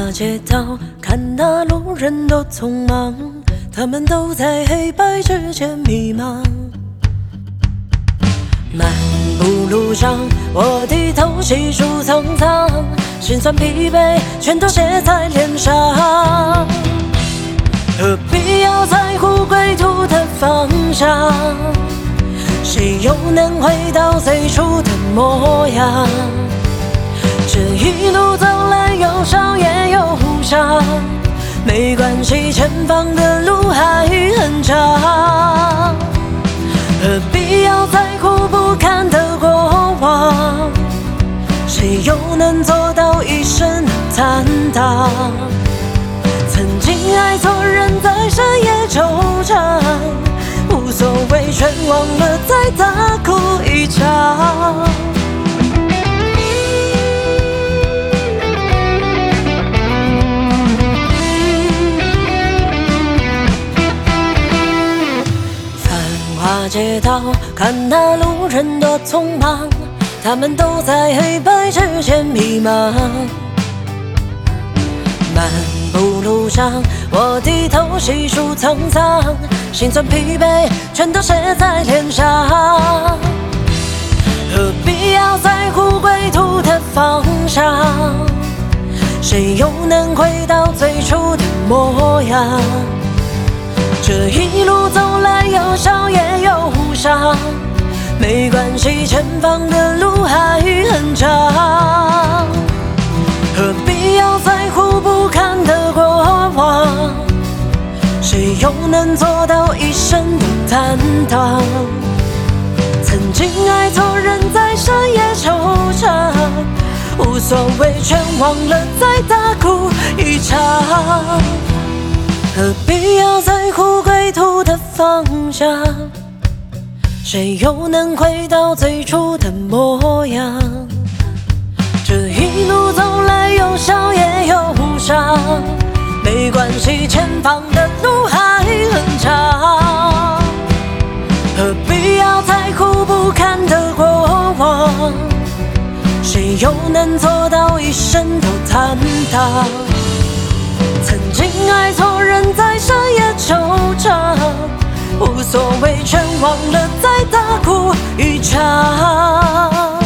华街道，看那路人多匆忙，他们都在黑白之间迷茫。漫步路上，我低头细数沧桑，心酸疲惫全都写在脸上。何必要在乎归途的方向？谁又能回到最初的模样？这一路走来，有笑也有伤，没关系，前方的路还很长。何必要在乎不堪的过往？谁又能做到一生的坦荡？曾经爱错人，在深夜纠缠，无所谓，全忘了，再大哭一场。街道，看那路人多匆忙，他们都在黑白之间迷茫。漫步路上，我低头细数沧桑，心酸疲惫全都写在脸上。何必要在乎归途的方向？谁又能回到最初的模样？这一路走来，有笑也有伤，没关系，前方的路还很长。何必要在乎不堪的过往？谁又能做到一生的坦荡？曾经爱错人，在深夜惆怅，无所谓，全忘了，再大哭一场。何必要在乎归途的方向？谁又能回到最初的模样？这一路走来，有笑也有伤，没关系，前方的路还很长。何必要在乎不堪的过往？谁又能做到一生都坦荡？曾经爱错人，在深夜惆怅，无所谓，全忘了，再大哭一场。